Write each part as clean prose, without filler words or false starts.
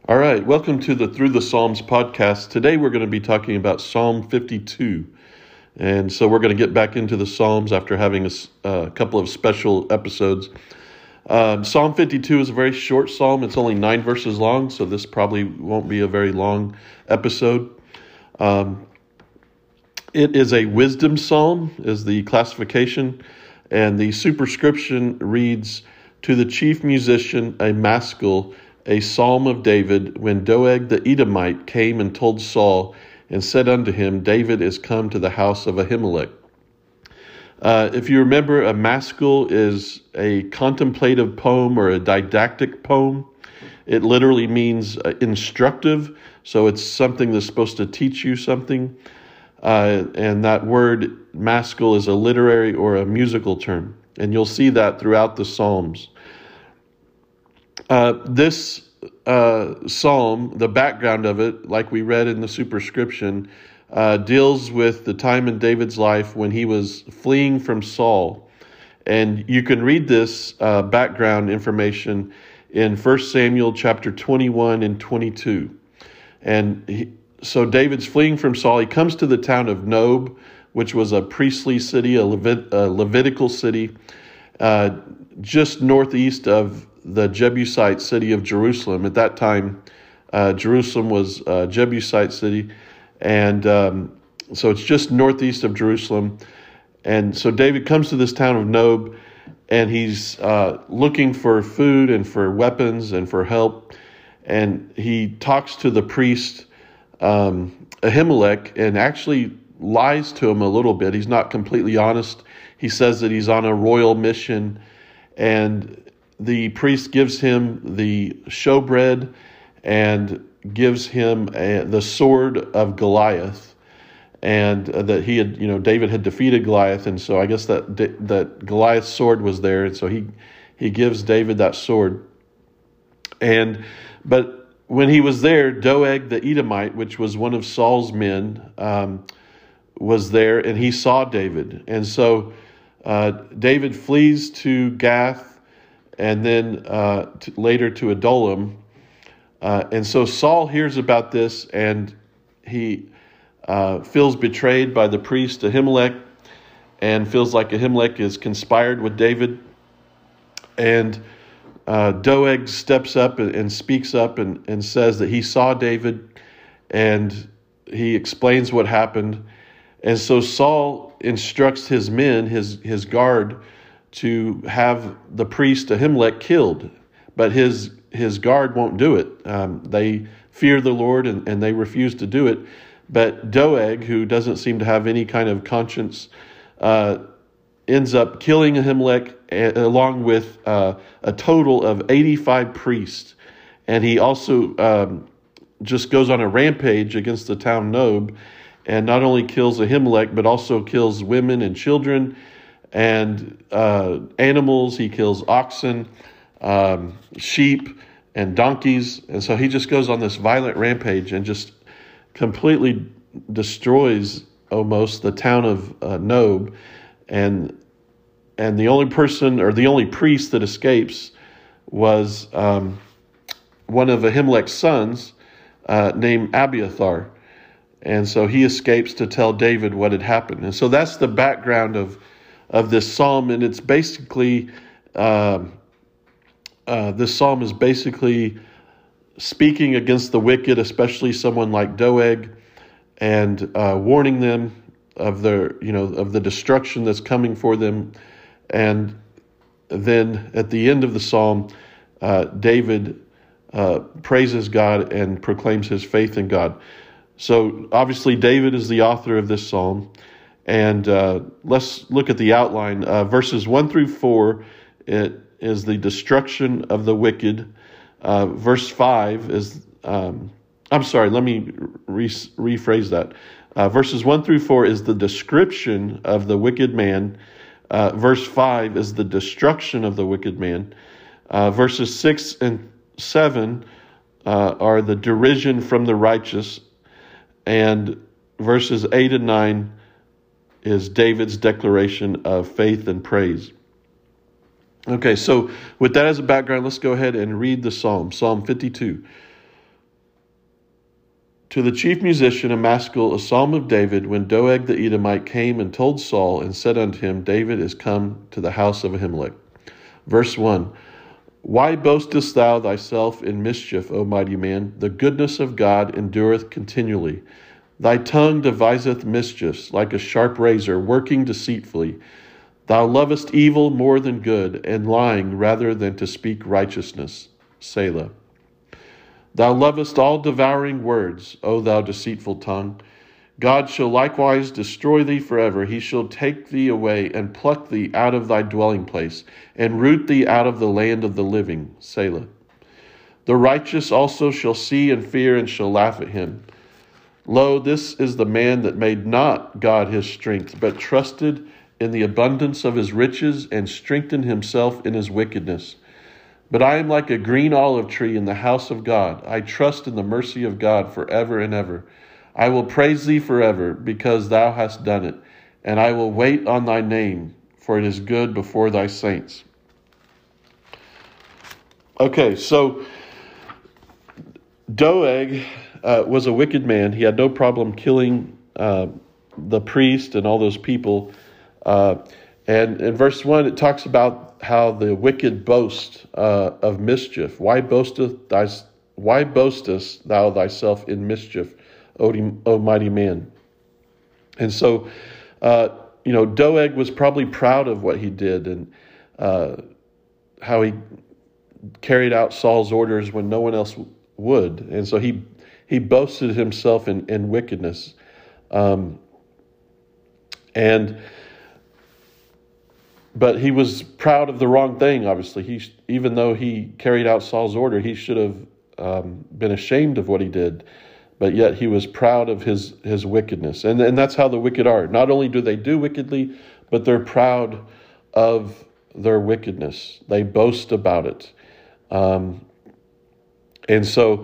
All right, welcome to the Through the Psalms podcast. Today we're going to be talking about Psalm 52. And so we're going to get back into the Psalms after having a couple of special episodes. Psalm 52 is a very short psalm. It's only 9 verses long, so this probably won't be a very long episode. It is a wisdom psalm, is the classification, and the superscription reads, "To the chief musician, a maskil, a psalm of David, when Doeg the Edomite came and told Saul and said unto him, David is come to the house of Ahimelech." If you remember, a maskil is a contemplative poem or a didactic poem. It literally means instructive, so it's something that's supposed to teach you something. And that word maskil is a literary or a musical term. And you'll see that throughout the Psalms. This psalm, the background of it, like we read in the superscription, deals with the time in David's life when he was fleeing from Saul. And you can read this background information in 1 Samuel chapter 21 and 22. And so David's fleeing from Saul. He comes to the town of Nob, which was a priestly city, a Levitical city, just northeast of the Jebusite city of Jerusalem. At that time, Jerusalem was a Jebusite city, and so it's just northeast of Jerusalem. And so David comes to this town of Nob, and he's looking for food and for weapons and for help. And he talks to the priest Ahimelech and actually lies to him a little bit. He's not completely honest. He says that he's on a royal mission, and the priest gives him the showbread and gives him the sword of Goliath, and that David had defeated Goliath, and so I guess that Goliath's sword was there, and so he gives David that sword. But when he was there, Doeg the Edomite, which was one of Saul's men, was there, and he saw David, and so David flees to Gath, and then later to Adullam. And so Saul hears about this, and he feels betrayed by the priest Ahimelech, and feels like Ahimelech is conspired with David. And Doeg steps up and speaks up and says that he saw David, and he explains what happened. And so Saul instructs his men, his guard, to have the priest Ahimelech killed, but his guard won't do it. They fear the Lord and they refuse to do it. But Doeg, who doesn't seem to have any kind of conscience, ends up killing Ahimelech along with a total of 85 priests. And he also just goes on a rampage against the town Nob, and not only kills Ahimelech, but also kills women and children and animals. He kills oxen, sheep, and donkeys. And so he just goes on this violent rampage and just completely destroys almost the town of Nob. And the only person, or the only priest that escapes, was one of Ahimelech's sons named Abiathar. And so he escapes to tell David what had happened. And so that's the background of this psalm, and it's basically this psalm is basically speaking against the wicked, especially someone like Doeg, and warning them of the destruction that's coming for them. And then at the end of the psalm, David praises God and proclaims his faith in God. So obviously David is the author of this psalm. And let's look at the outline. Verses 1 through 4, it is the destruction of the wicked. Verse 5 is, let me rephrase that. Verses 1 through 4 is the description of the wicked man. Verse 5 is the destruction of the wicked man. Verses 6 and 7 are the derision from the righteous. And verses 8 and 9 is David's declaration of faith and praise. Okay, so with that as a background, let's go ahead and read the psalm. Psalm 52. To the chief musician, a maskil, a psalm of David, when Doeg the Edomite came and told Saul and said unto him, David is come to the house of Ahimelech. Verse 1, Why boastest thou thyself in mischief, O mighty man? The goodness of God endureth continually. Thy tongue deviseth mischiefs like a sharp razor, working deceitfully. Thou lovest evil more than good, and lying rather than to speak righteousness. Selah. Thou lovest all devouring words, O thou deceitful tongue. God shall likewise destroy thee forever. He shall take thee away and pluck thee out of thy dwelling place, and root thee out of the land of the living. Selah. The righteous also shall see and fear, and shall laugh at him. Lo, this is the man that made not God his strength, but trusted in the abundance of his riches, and strengthened himself in his wickedness. But I am like a green olive tree in the house of God. I trust in the mercy of God forever and ever. I will praise thee forever, because thou hast done it, and I will wait on thy name, for it is good before thy saints. Okay, so Doeg was a wicked man. He had no problem killing the priest and all those people. And in verse 1, it talks about how the wicked boast of mischief. Why boastest thou thyself in mischief, O mighty man? And so, Doeg was probably proud of what he did, and how he carried out Saul's orders when no one else would. And so he boasted himself in wickedness. But he was proud of the wrong thing, obviously. Even though he carried out Saul's order, he should have been ashamed of what he did. But yet he was proud of his wickedness. And that's how the wicked are. Not only do they do wickedly, but they're proud of their wickedness. They boast about it. And so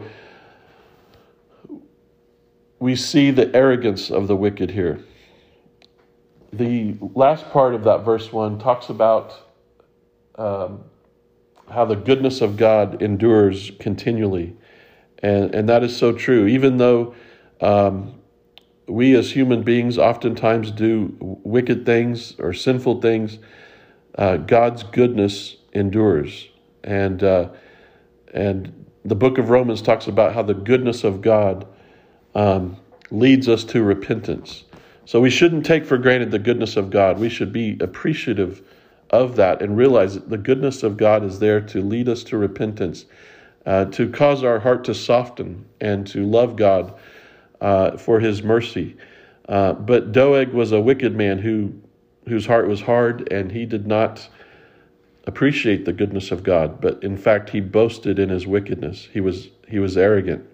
we see the arrogance of the wicked here. The last part of that verse 1 talks about how the goodness of God endures continually. And that is so true. Even though we as human beings oftentimes do wicked things or sinful things, God's goodness endures. And the book of Romans talks about how the goodness of God leads us to repentance. So we shouldn't take for granted the goodness of God. We should be appreciative of that and realize that the goodness of God is there to lead us to repentance, to cause our heart to soften and to love God for his mercy. But Doeg was a wicked man whose heart was hard, and he did not appreciate the goodness of God. But in fact, he boasted in his wickedness. He was arrogant.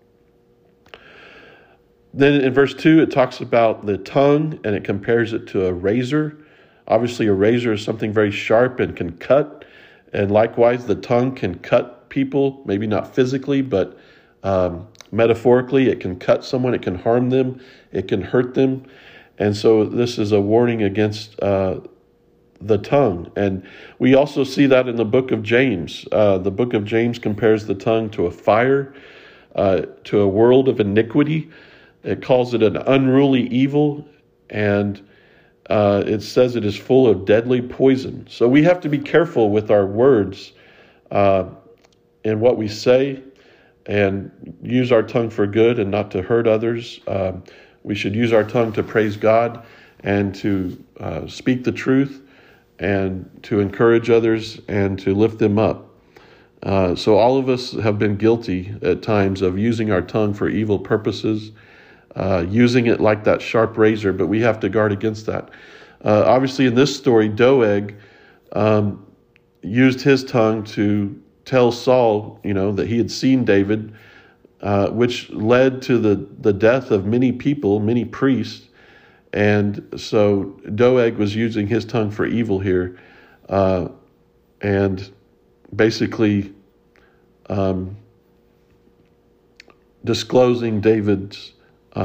Then in verse 2, it talks about the tongue, and it compares it to a razor. Obviously, a razor is something very sharp and can cut. And likewise, the tongue can cut people, maybe not physically, but metaphorically. It can cut someone, it can harm them, it can hurt them. And so this is a warning against the tongue. And we also see that in the book of James. The book of James compares the tongue to a fire, to a world of iniquity. It calls it an unruly evil, and it says it is full of deadly poison. So we have to be careful with our words and what we say, and use our tongue for good and not to hurt others. We should use our tongue to praise God and to speak the truth and to encourage others and to lift them up. So all of us have been guilty at times of using our tongue for evil purposes, using it like that sharp razor, but we have to guard against that. Obviously, in this story, Doeg used his tongue to tell Saul, that he had seen David, which led to the death of many people, many priests. And so Doeg was using his tongue for evil here, and basically disclosing David's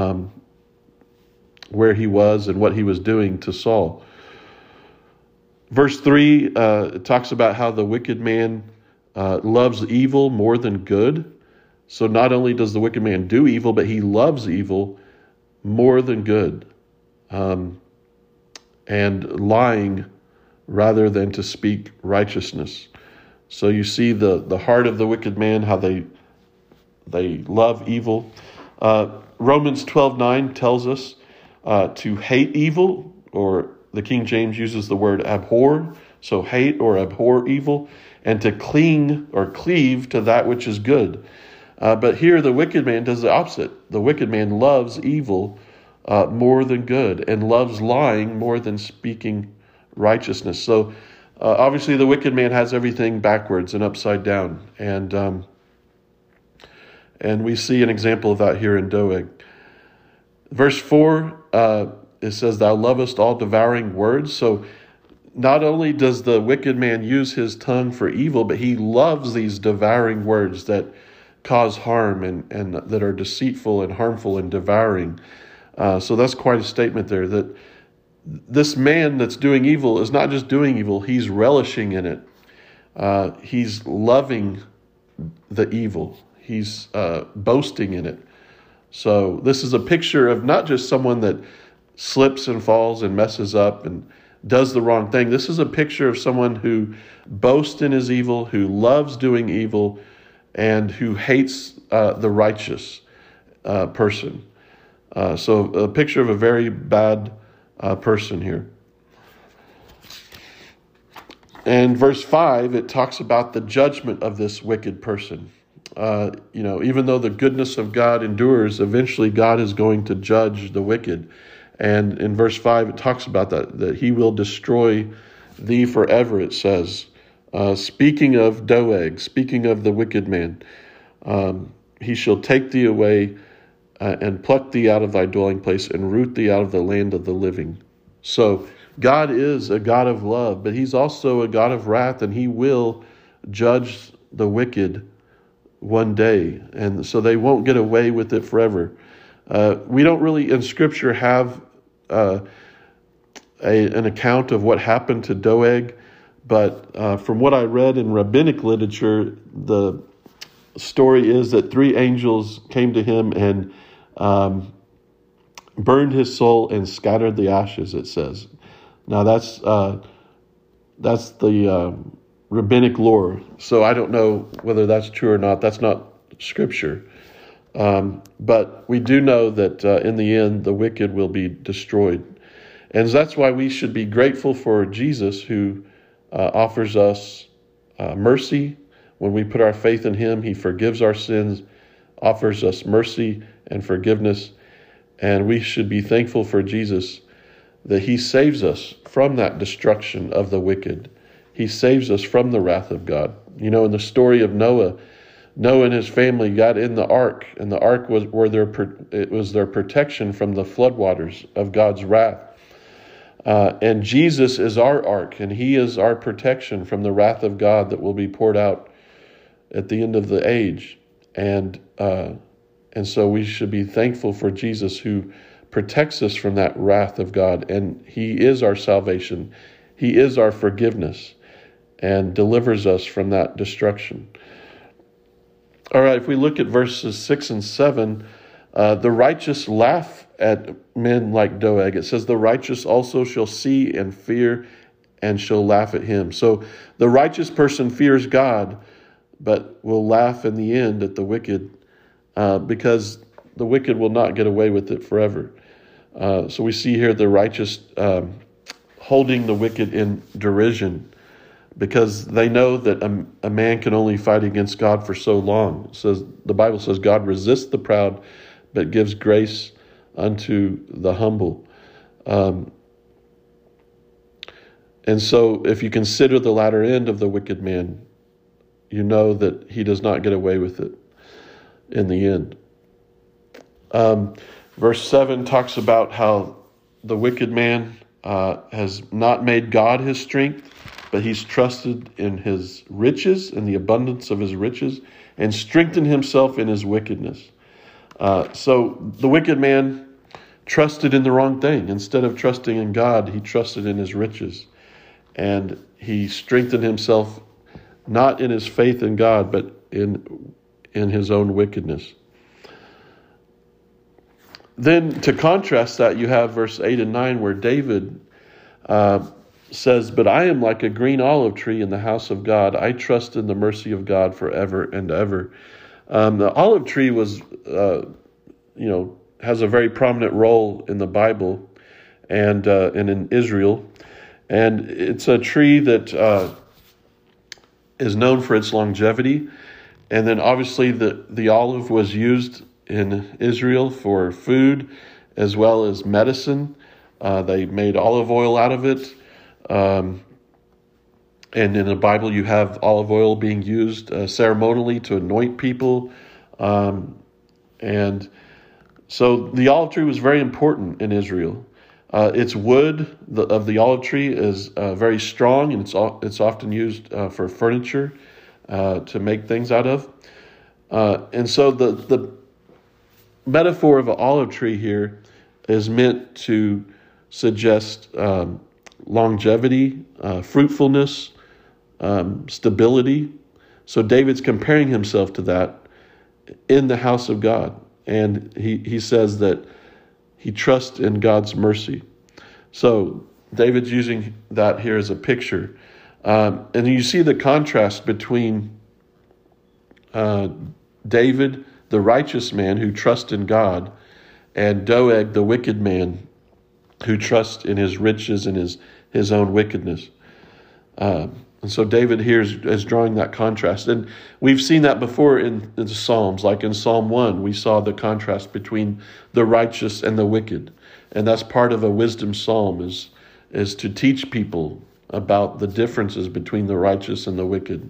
where he was and what he was doing to Saul. Verse 3 it talks about how the wicked man loves evil more than good. So not only does the wicked man do evil, but he loves evil more than good, and lying rather than to speak righteousness. So you see the heart of the wicked man, how they love evil. Romans 12:9 tells us to hate evil, or the King James uses the word abhor, so hate or abhor evil, and to cling or cleave to that which is good. But here the wicked man does the opposite. The wicked man loves evil more than good, and loves lying more than speaking righteousness. So obviously the wicked man has everything backwards and upside down. And we see an example of that here in Doeg. Verse 4, it says, "Thou lovest all devouring words." So not only does the wicked man use his tongue for evil, but he loves these devouring words that cause harm and that are deceitful and harmful and devouring. So that's quite a statement there, that this man that's doing evil is not just doing evil, he's relishing in it. He's loving the evil. He's boasting in it. So this is a picture of not just someone that slips and falls and messes up and does the wrong thing. This is a picture of someone who boasts in his evil, who loves doing evil, and who hates the righteous person. So a picture of a very bad person here. And verse 5, it talks about the judgment of this wicked person. Even though the goodness of God endures, eventually God is going to judge the wicked. And in verse 5, it talks about that he will destroy thee forever, it says. Speaking of Doeg, speaking of the wicked man, he shall take thee away and pluck thee out of thy dwelling place and root thee out of the land of the living. So God is a God of love, but he's also a God of wrath, and he will judge the wicked one day. And so they won't get away with it forever. We don't really in Scripture have an account of what happened to Doeg, but from what I read in rabbinic literature, the story is that 3 angels came to him and burned his soul and scattered the ashes, it says. Now that's the rabbinic lore. So I don't know whether that's true or not. That's not Scripture. But we do know that in the end, the wicked will be destroyed. And that's why we should be grateful for Jesus, who offers us mercy. When we put our faith in him, he forgives our sins, offers us mercy and forgiveness. And we should be thankful for Jesus, that he saves us from that destruction of the wicked. He saves us from the wrath of God. In the story of Noah and his family got in the ark, and the ark was their protection from the floodwaters of God's wrath. And Jesus is our ark, and he is our protection from the wrath of God that will be poured out at the end of the age. And so we should be thankful for Jesus, who protects us from that wrath of God. And he is our salvation. He is our forgiveness and delivers us from that destruction. All right, if we look at verses 6 and 7, the righteous laugh at men like Doeg. It says, the righteous also shall see and fear and shall laugh at him. So the righteous person fears God, but will laugh in the end at the wicked, because the wicked will not get away with it forever. So we see here the righteous holding the wicked in derision, because they know that a man can only fight against God for so long. The Bible says God resists the proud, but gives grace unto the humble. And so if you consider the latter end of the wicked man, you know that he does not get away with it in the end. Verse 7 talks about how the wicked man has not made God his strength, but he's trusted in his riches, in the abundance of his riches, and strengthened himself in his wickedness. So the wicked man trusted in the wrong thing. Instead of trusting in God, he trusted in his riches. And he strengthened himself not in his faith in God, but in in his own wickedness. Then to contrast that, you have verse 8 and 9 where David says, "But I am like a green olive tree in the house of God. I trust in the mercy of God forever and ever." The olive tree was, has a very prominent role in the Bible and in Israel. And it's a tree that is known for its longevity. And then obviously the olive was used in Israel for food as well as medicine. They made olive oil out of it. And in the Bible, you have olive oil being used ceremonially to anoint people. And so the olive tree was very important in Israel. Its wood of the olive tree is very strong, and it's often used for furniture to make things out of. And so the metaphor of an olive tree here is meant to suggest longevity, fruitfulness, stability. So David's comparing himself to that in the house of God. And he says that he trusts in God's mercy. So David's using that here as a picture. And you see the contrast between David, the righteous man who trusts in God, and Doeg, the wicked man who trusts in his riches and his own wickedness. And so David here is drawing that contrast. And we've seen that before in the Psalms. Like in Psalm 1, we saw the contrast between the righteous and the wicked. And that's part of a wisdom psalm is to teach people about the differences between the righteous and the wicked.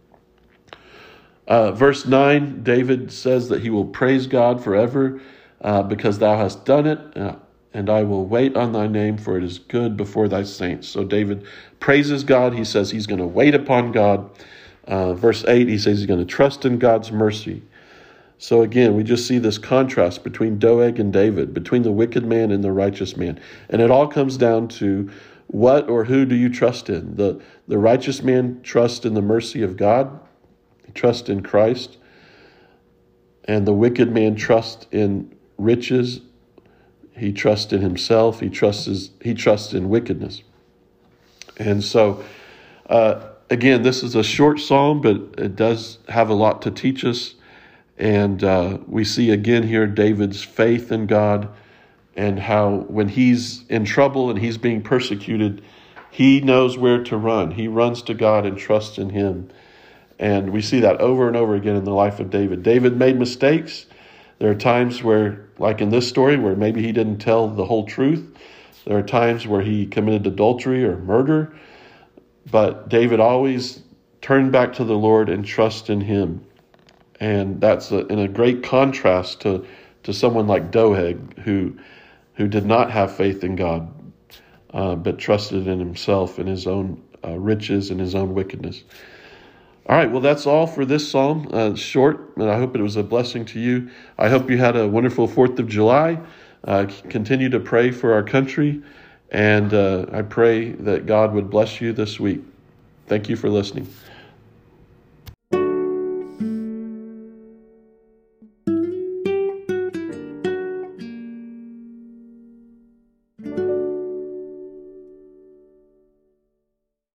Verse 9, David says that he will praise God forever because thou hast done it, and I will wait on thy name, for it is good before thy saints. So David praises God. He says he's going to wait upon God. Verse 8, he says he's going to trust in God's mercy. So again, we just see this contrast between Doeg and David, between the wicked man and the righteous man. And it all comes down to what or who do you trust in? The righteous man trusts in the mercy of God. He trusts in Christ. And the wicked man trusts in riches. He trusts in himself. He trusts in wickedness. And so, again, this is a short psalm, but it does have a lot to teach us. And we see again here David's faith in God and how when he's in trouble and he's being persecuted, he knows where to run. He runs to God and trusts in him. And we see that over and over again in the life of David. David made mistakes. There are times where, like in this story, where maybe he didn't tell the whole truth. There are times where he committed adultery or murder. But David always turned back to the Lord and trusted in him. And that's in a great contrast to someone like Doeg, who did not have faith in God, but trusted in himself and his own riches and his own wickedness. All right, well, that's all for this psalm. Short, and I hope it was a blessing to you. I hope you had a wonderful 4th of July. Continue to pray for our country, and I pray that God would bless you this week. Thank you for listening.